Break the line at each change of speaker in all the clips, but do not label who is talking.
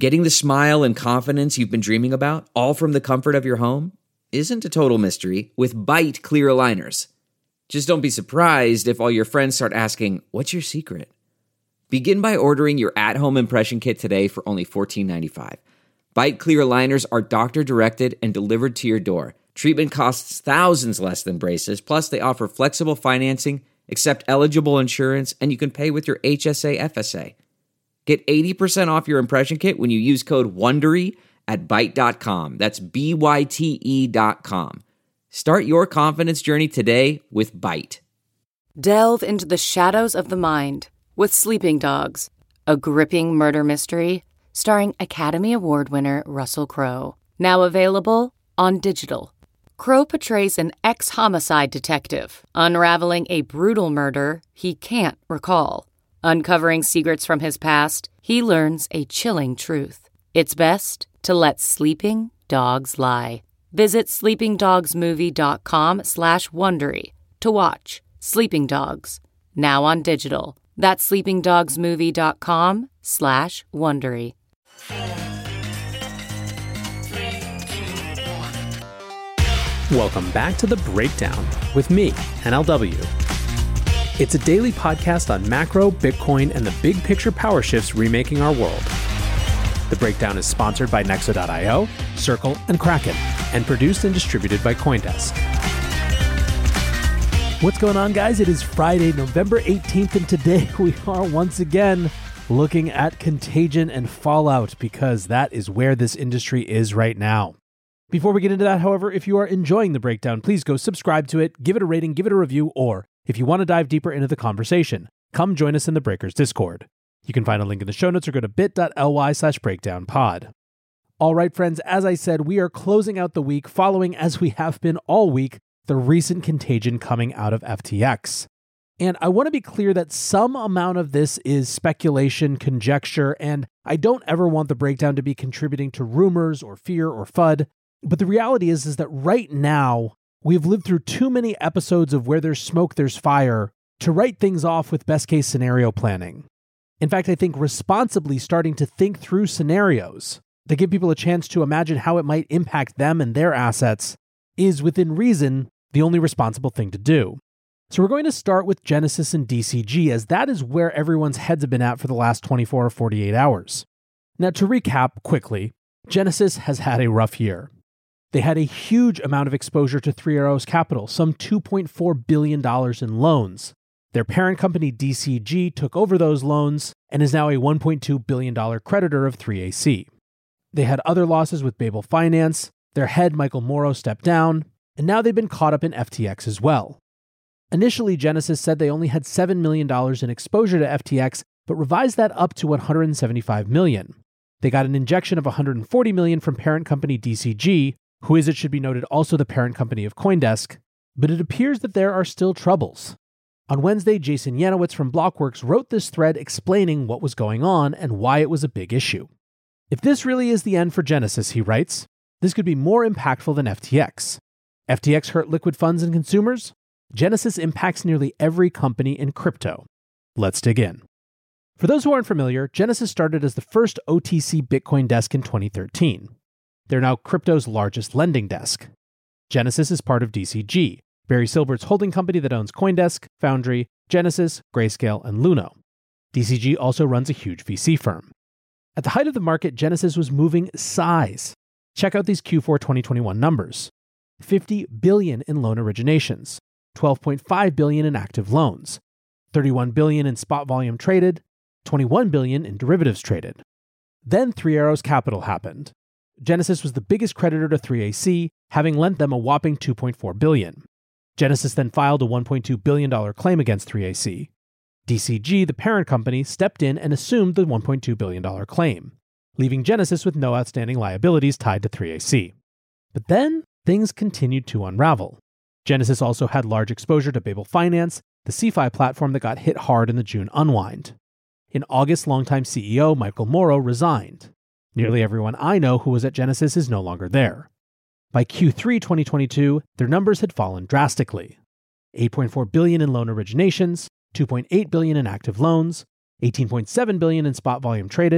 Getting the smile and confidence you've been dreaming about, all from the comfort of your home, isn't a total mystery with Byte clear aligners. Just don't be surprised if all your friends start asking, "What's your secret?" Begin by ordering your at-home impression kit today for only $14.95. Byte clear aligners are doctor-directed and delivered to your door. Treatment costs thousands less than braces, plus they offer flexible financing, accept eligible insurance, and you can pay with your HSA FSA. Get 80% off your impression kit when you use code WONDERY at Byte.com. That's BYTE.com. Start your confidence journey today with Byte.
Delve into the shadows of the mind with Sleeping Dogs, a gripping murder mystery starring Academy Award winner Russell Crowe. Now available on digital. Crowe portrays an ex-homicide detective unraveling a brutal murder he can't recall. Uncovering secrets from his past, he learns a chilling truth. It's best to let sleeping dogs lie. Visit sleepingdogsmovie.com/Wondery to watch Sleeping Dogs, now on digital. That's sleepingdogsmovie.com/Wondery.
Welcome back to The Breakdown with me, NLW. It's a daily podcast on macro, Bitcoin, and the big picture power shifts remaking our world. The Breakdown is sponsored by Nexo.io, Circle, and Kraken, and produced and distributed by CoinDesk.
What's going on, guys? It is Friday, November 18th, and today we are once again looking at contagion and fallout, because that is where this industry is right now. Before we get into that, however, if you are enjoying The Breakdown, please go subscribe to it, give it a rating, give it a review, or if you want to dive deeper into the conversation, come join us in the Breakers Discord. You can find a link in the show notes or go to bit.ly/breakdownpod. All right, friends, as I said, we are closing out the week following, as we have been all week, the recent contagion coming out of FTX. And I want to be clear that some amount of this is speculation, conjecture, and I don't ever want The Breakdown to be contributing to rumors or fear or FUD. But the reality is that right now, we've lived through too many episodes of where there's smoke, there's fire, to write things off with best case scenario planning. In fact, I think responsibly starting to think through scenarios that give people a chance to imagine how it might impact them and their assets is, within reason, the only responsible thing to do. So we're going to start with Genesis and DCG, as that is where everyone's heads have been at for the last 24 or 48 hours. Now, to recap quickly, Genesis has had a rough year. They had a huge amount of exposure to Three Arrows Capital, some $2.4 billion in loans. Their parent company, DCG, took over those loans and is now a $1.2 billion creditor of 3AC. They had other losses with Babel Finance, their head, Michael Morrow, stepped down, and now they've been caught up in FTX as well. Initially, Genesis said they only had $7 million in exposure to FTX, but revised that up to $175 million. They got an injection of $140 million from parent company DCG, who is, it should be noted, also the parent company of CoinDesk, but it appears that there are still troubles. On Wednesday, Jason Yanowitz from Blockworks wrote this thread explaining what was going on and why it was a big issue. If this really is the end for Genesis, he writes, this could be more impactful than FTX. FTX hurt liquid funds and consumers. Genesis impacts nearly every company in crypto. Let's dig in. For those who aren't familiar, Genesis started as the first OTC Bitcoin desk in 2013. They're now crypto's largest lending desk. Genesis is part of DCG, Barry Silbert's holding company that owns CoinDesk, Foundry, Genesis, Grayscale, and Luno. DCG also runs a huge VC firm. At the height of the market, Genesis was moving size. Check out these Q4 2021 numbers. $50 billion in loan originations, $12.5 billion in active loans, $31 billion in spot volume traded, $21 billion in derivatives traded. Then Three Arrows Capital happened. Genesis was the biggest creditor to 3AC, having lent them a whopping $2.4 billion. Genesis then filed a $1.2 billion claim against 3AC. DCG, the parent company, stepped in and assumed the $1.2 billion claim, leaving Genesis with no outstanding liabilities tied to 3AC. But then, things continued to unravel. Genesis also had large exposure to Babel Finance, the CeFi platform that got hit hard in the June unwind. In August, longtime CEO Michael Morrow resigned. Nearly everyone I know who was at Genesis is no longer there. By Q3 2022, their numbers had fallen drastically. $8.4 billion in loan originations, $2.8 billion in active loans, $18.7 billion in spot volume traded,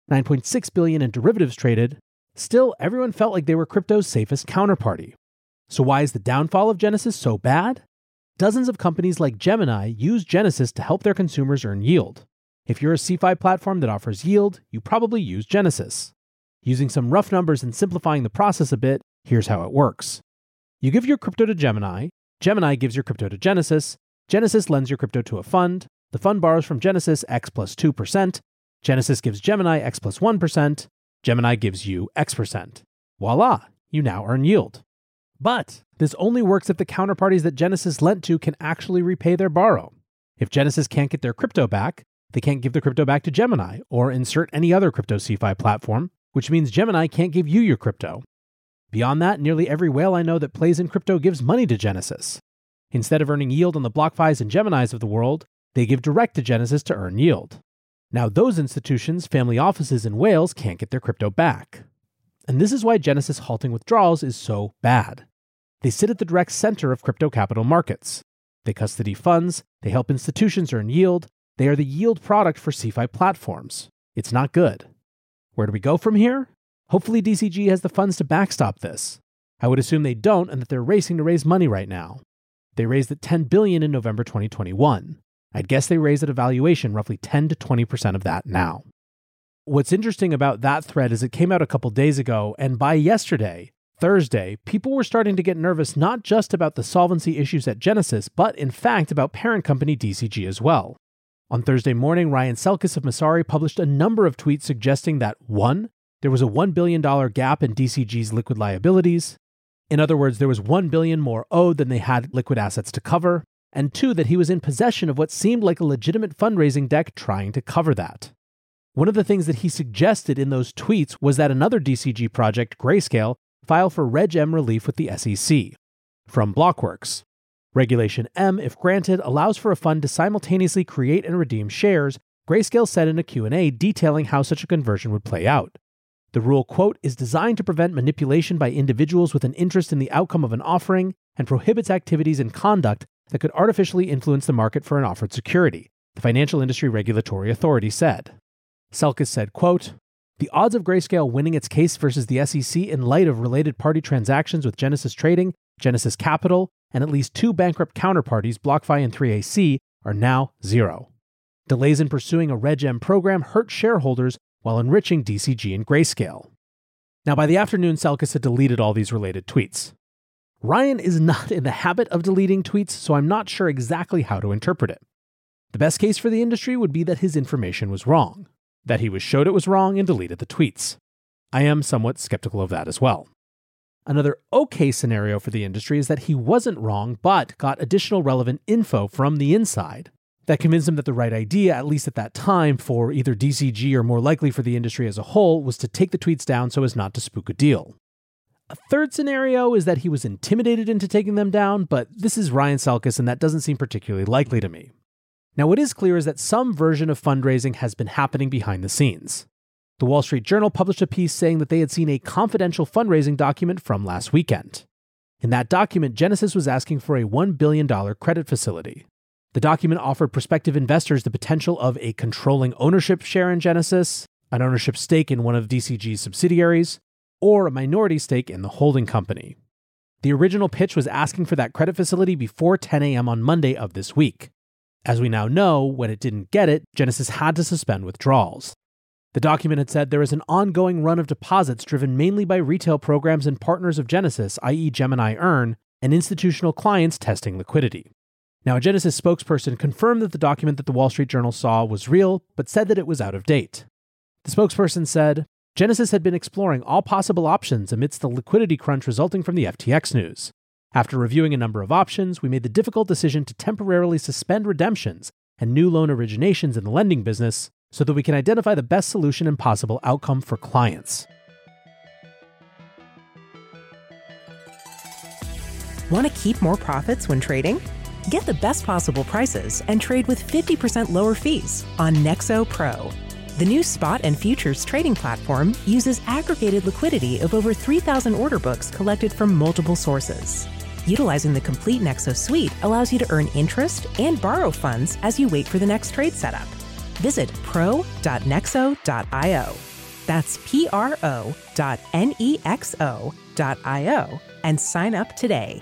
$9.6 billion in derivatives traded. Still, everyone felt like they were crypto's safest counterparty. So why is the downfall of Genesis so bad? Dozens of companies like Gemini use Genesis to help their consumers earn yield. If you're a CeFi platform that offers yield, you probably use Genesis. Using some rough numbers and simplifying the process a bit, here's how it works. You give your crypto to Gemini, Gemini gives your crypto to Genesis, Genesis lends your crypto to a fund, the fund borrows from Genesis X plus 2%, Genesis gives Gemini X plus 1%, Gemini gives you X%. Voila, you now earn yield. But this only works if the counterparties that Genesis lent to can actually repay their borrow. If Genesis can't get their crypto back, they can't give the crypto back to Gemini or insert any other crypto CeFi platform, which means Gemini can't give you your crypto. Beyond that, nearly every whale I know that plays in crypto gives money to Genesis. Instead of earning yield on the BlockFis and Geminis of the world, they give direct to Genesis to earn yield. Now those institutions, family offices, and whales can't get their crypto back. And this is why Genesis halting withdrawals is so bad. They sit at the direct center of crypto capital markets. They custody funds, they help institutions earn yield, they are the yield product for CeFi platforms. It's not good. Where do we go from here? Hopefully DCG has the funds to backstop this. I would assume they don't and that they're racing to raise money right now. They raised at $10 billion in November 2021. I'd guess they raised at a valuation roughly 10 to 20% of that now. What's interesting about that thread is it came out a couple days ago, and by yesterday, Thursday, people were starting to get nervous not just about the solvency issues at Genesis, but in fact about parent company DCG as well. On Thursday morning, Ryan Selkis of Messari published a number of tweets suggesting that 1. There was a $1 billion gap in DCG's liquid liabilities. In other words, there was $1 billion more owed than they had liquid assets to cover. And 2, that he was in possession of what seemed like a legitimate fundraising deck trying to cover that. One of the things that he suggested in those tweets was that another DCG project, Grayscale, file for Reg M relief with the SEC. From Blockworks. Regulation M, if granted, allows for a fund to simultaneously create and redeem shares, Grayscale said in a Q&A detailing how such a conversion would play out. The rule, quote, is designed to prevent manipulation by individuals with an interest in the outcome of an offering and prohibits activities and conduct that could artificially influence the market for an offered security, the Financial Industry Regulatory Authority said. Selkis said, quote, the odds of Grayscale winning its case versus the SEC in light of related party transactions with Genesis Trading, Genesis Capital, and at least 2 bankrupt counterparties, BlockFi and 3AC, are now 0. Delays in pursuing a Reg M program hurt shareholders while enriching DCG and Grayscale. Now, by the afternoon, Selkis had deleted all these related tweets. Ryan is not in the habit of deleting tweets, so I'm not sure exactly how to interpret it. The best case for the industry would be that his information was wrong, that he was showed it was wrong and deleted the tweets. I am somewhat skeptical of that as well. Another okay scenario for the industry is that he wasn't wrong, but got additional relevant info from the inside that convinced him that the right idea, at least at that time, for either DCG or more likely for the industry as a whole, was to take the tweets down so as not to spook a deal. A third scenario is that he was intimidated into taking them down, but this is Ryan Selkis and that doesn't seem particularly likely to me. Now, what is clear is that some version of fundraising has been happening behind the scenes. The Wall Street Journal published a piece saying that they had seen a confidential fundraising document from last weekend. In that document, Genesis was asking for a $1 billion credit facility. The document offered prospective investors the potential of a controlling ownership share in Genesis, an ownership stake in one of DCG's subsidiaries, or a minority stake in the holding company. The original pitch was asking for that credit facility before 10 a.m. on Monday of this week. As we now know, when it didn't get it, Genesis had to suspend withdrawals. The document had said there is an ongoing run of deposits driven mainly by retail programs and partners of Genesis, i.e. Gemini Earn, and institutional clients testing liquidity. Now, a Genesis spokesperson confirmed that the document that the Wall Street Journal saw was real, but said that it was out of date. The spokesperson said, Genesis had been exploring all possible options amidst the liquidity crunch resulting from the FTX news. After reviewing a number of options, we made the difficult decision to temporarily suspend redemptions and new loan originations in the lending business so that we can identify the best solution and possible outcome for clients.
Want to keep more profits when trading? Get the best possible prices and trade with 50% lower fees on Nexo Pro. The new spot and futures trading platform uses aggregated liquidity of over 3,000 order books collected from multiple sources. Utilizing the complete Nexo suite allows you to earn interest and borrow funds as you wait for the next trade setup. Visit pro.nexo.io. That's pro.nexo.io and sign up today.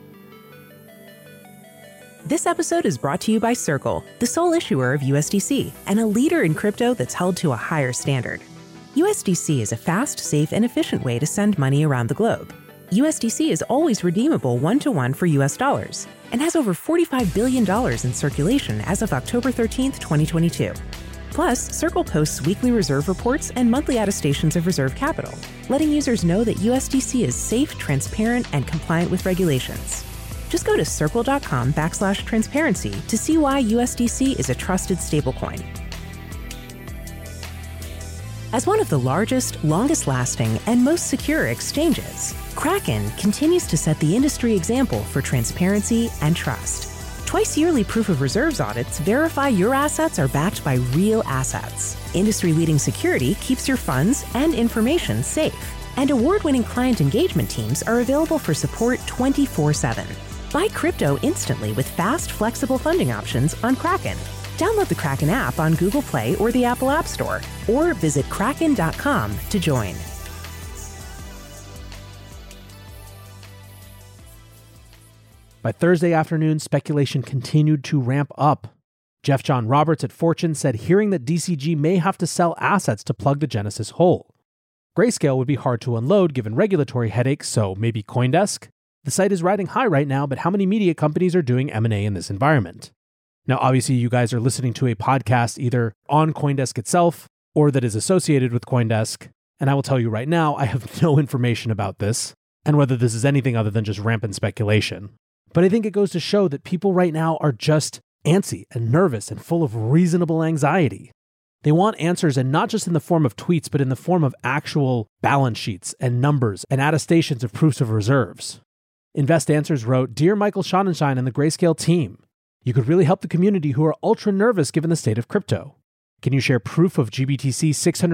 This episode is brought to you by Circle, the sole issuer of USDC and a leader in crypto that's held to a higher standard. USDC is a fast, safe, and efficient way to send money around the globe. USDC is always redeemable one-to-one for US dollars and has over $45 billion in circulation as of October 13th, 2022. Plus, Circle posts weekly reserve reports and monthly attestations of reserve capital, letting users know that USDC is safe, transparent, and compliant with regulations. Just go to circle.com/transparency to see why USDC is a trusted stablecoin. As one of the largest, longest-lasting, and most secure exchanges, Kraken continues to set the industry example for transparency and trust. Twice-yearly proof of reserves audits verify your assets are backed by real assets. Industry-leading security keeps your funds and information safe. And award-winning client engagement teams are available for support 24/7. Buy crypto instantly with fast, flexible funding options on Kraken. Download the Kraken app on Google Play or the Apple App Store, or visit kraken.com to join.
By Thursday afternoon, speculation continued to ramp up. Jeff John Roberts at Fortune said hearing that DCG may have to sell assets to plug the Genesis hole. Grayscale would be hard to unload given regulatory headaches, so maybe CoinDesk? The site is riding high right now, but how many media companies are doing M&A in this environment? Now, obviously, you guys are listening to a podcast either on CoinDesk itself or that is associated with CoinDesk, and I will tell you right now, I have no information about this and whether this is anything other than just rampant speculation. But I think it goes to show that people right now are just antsy and nervous and full of reasonable anxiety. They want answers, and not just in the form of tweets, but in the form of actual balance sheets and numbers and attestations of proofs of reserves. Invest Answers wrote, "Dear Michael Schonenschein and the Grayscale team, you could really help the community who are ultra nervous given the state of crypto. Can you share proof of GBTC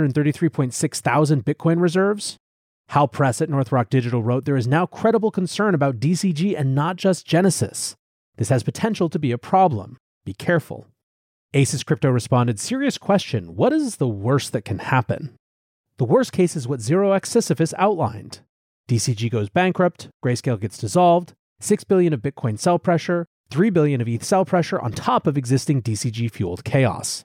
633.6 thousand Bitcoin reserves?" Hal Press at North Rock Digital wrote, "There is now credible concern about DCG and not just Genesis. This has potential to be a problem. Be careful." Aces Crypto responded, "Serious question. What is the worst that can happen? The worst case is what 0x Sisyphus outlined. DCG goes bankrupt, Grayscale gets dissolved, 6 billion of Bitcoin sell pressure, 3 billion of ETH sell pressure on top of existing DCG-fueled chaos."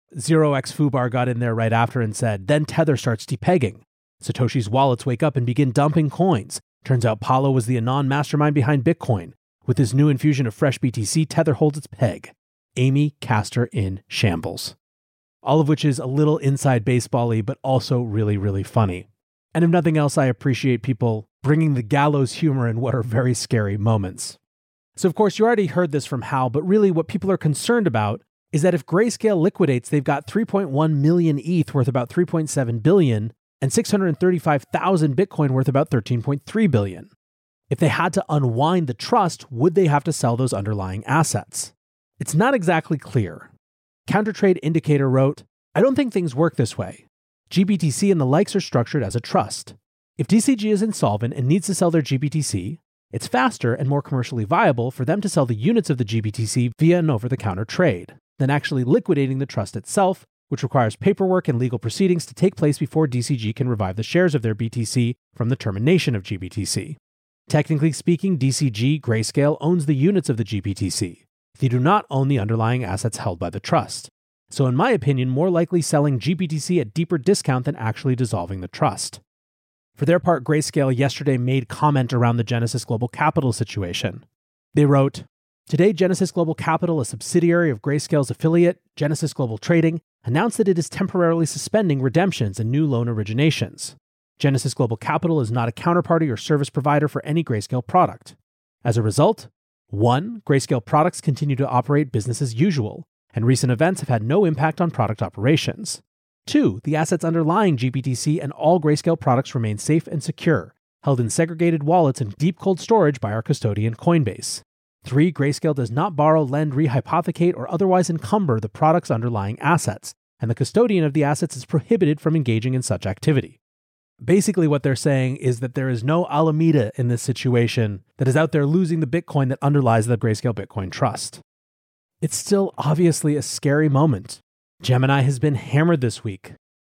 0x Fubar got in there right after and said, "Then Tether starts depegging. Satoshi's wallets wake up and begin dumping coins. Turns out Paulo was the Anon mastermind behind Bitcoin. With this new infusion of fresh BTC, Tether holds its peg. Amy Castor in shambles." All of which is a little inside baseball-y, but also really, really funny. And if nothing else, I appreciate people bringing the gallows humor in what are very scary moments. So of course, you already heard this from Hal, but really what people are concerned about is that if Grayscale liquidates, they've got 3.1 million ETH worth about 3.7 billion and 635,000 Bitcoin worth about 13.3 billion. If they had to unwind the trust, would they have to sell those underlying assets? It's not exactly clear. Countertrade Indicator wrote, "I don't think things work this way. GBTC and the likes are structured as a trust. If DCG is insolvent and needs to sell their GBTC, it's faster and more commercially viable for them to sell the units of the GBTC via an over-the-counter trade than actually liquidating the trust itself, which requires paperwork and legal proceedings to take place before DCG can revive the shares of their BTC from the termination of GBTC. Technically speaking, DCG, Grayscale, owns the units of the GBTC. They do not own the underlying assets held by the trust. So in my opinion, more likely selling GBTC at deeper discount than actually dissolving the trust." For their part, Grayscale yesterday made comment around the Genesis Global Capital situation. They wrote, "Today, Genesis Global Capital, a subsidiary of Grayscale's affiliate, Genesis Global Trading, announced that it is temporarily suspending redemptions and new loan originations. Genesis Global Capital is not a counterparty or service provider for any Grayscale product. As a result, 1. Grayscale products continue to operate business as usual, and recent events have had no impact on product operations. 2. The assets underlying GBTC and all Grayscale products remain safe and secure, held in segregated wallets and deep cold storage by our custodian Coinbase. 3. Grayscale does not borrow, lend, rehypothecate, or otherwise encumber the product's underlying assets, and the custodian of the assets is prohibited from engaging in such activity." Basically, what they're saying is that there is no Alameda in this situation that is out there losing the Bitcoin that underlies the Grayscale Bitcoin Trust. It's still obviously a scary moment. Gemini has been hammered this week.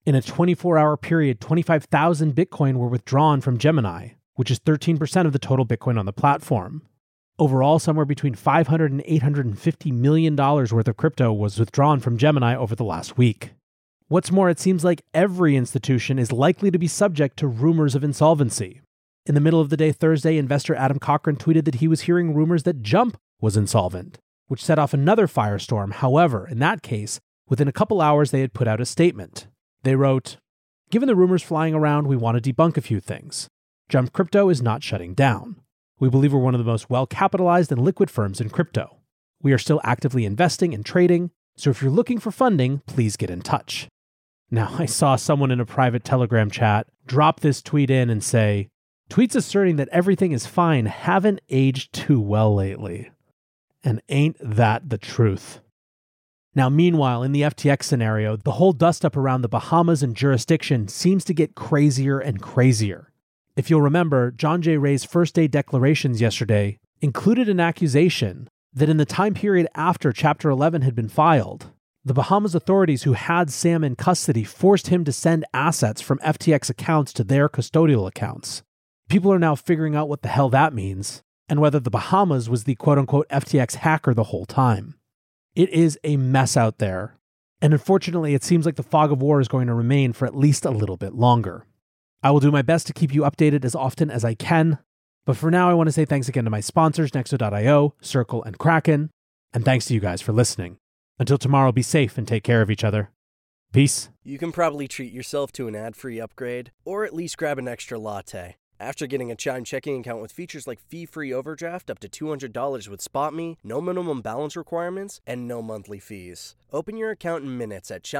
In a 24-hour period, 25,000 Bitcoin were withdrawn from Gemini, which is 13% of the total Bitcoin on the platform. Overall, somewhere between $500 and $850 million worth of crypto was withdrawn from Gemini over the last week. What's more, it seems like every institution is likely to be subject to rumors of insolvency. In the middle of the day Thursday, investor Adam Cochran tweeted that he was hearing rumors that Jump was insolvent, which set off another firestorm. However, in that case, within a couple hours, they had put out a statement. They wrote, "Given the rumors flying around, we want to debunk a few things. Jump Crypto is not shutting down. We believe we're one of the most well-capitalized and liquid firms in crypto. We are still actively investing and trading, so if you're looking for funding, please get in touch." Now, I saw someone in a private Telegram chat drop this tweet in and say, "Tweets asserting that everything is fine haven't aged too well lately." And ain't that the truth? Now, meanwhile, in the FTX scenario, the whole dust-up around the Bahamas and jurisdiction seems to get crazier and crazier. If you'll remember, John J. Ray's first-day declarations yesterday included an accusation that in the time period after Chapter 11 had been filed, the Bahamas authorities who had Sam in custody forced him to send assets from FTX accounts to their custodial accounts. People are now figuring out what the hell that means, and whether the Bahamas was the quote-unquote FTX hacker the whole time. It is a mess out there, and unfortunately it seems like the fog of war is going to remain for at least a little bit longer. I will do my best to keep you updated as often as I can, but for now I want to say thanks again to my sponsors, Nexo.io, Circle, and Kraken, and thanks to you guys for listening. Until tomorrow, be safe and take care of each other. Peace.
You can probably treat yourself to an ad-free upgrade, or at least grab an extra latte. After getting a Chime checking account with features like fee-free overdraft up to $200 with SpotMe, no minimum balance requirements, and no monthly fees. Open your account in minutes at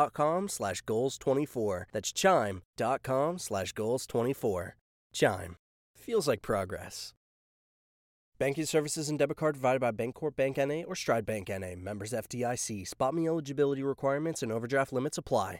chime.com/goals24. That's chime.com/goals24. Chime. Feels like progress. Banking services and debit card provided by Bancorp Bank N.A. or Stride Bank N.A. Members FDIC. SpotMe eligibility requirements and overdraft limits apply.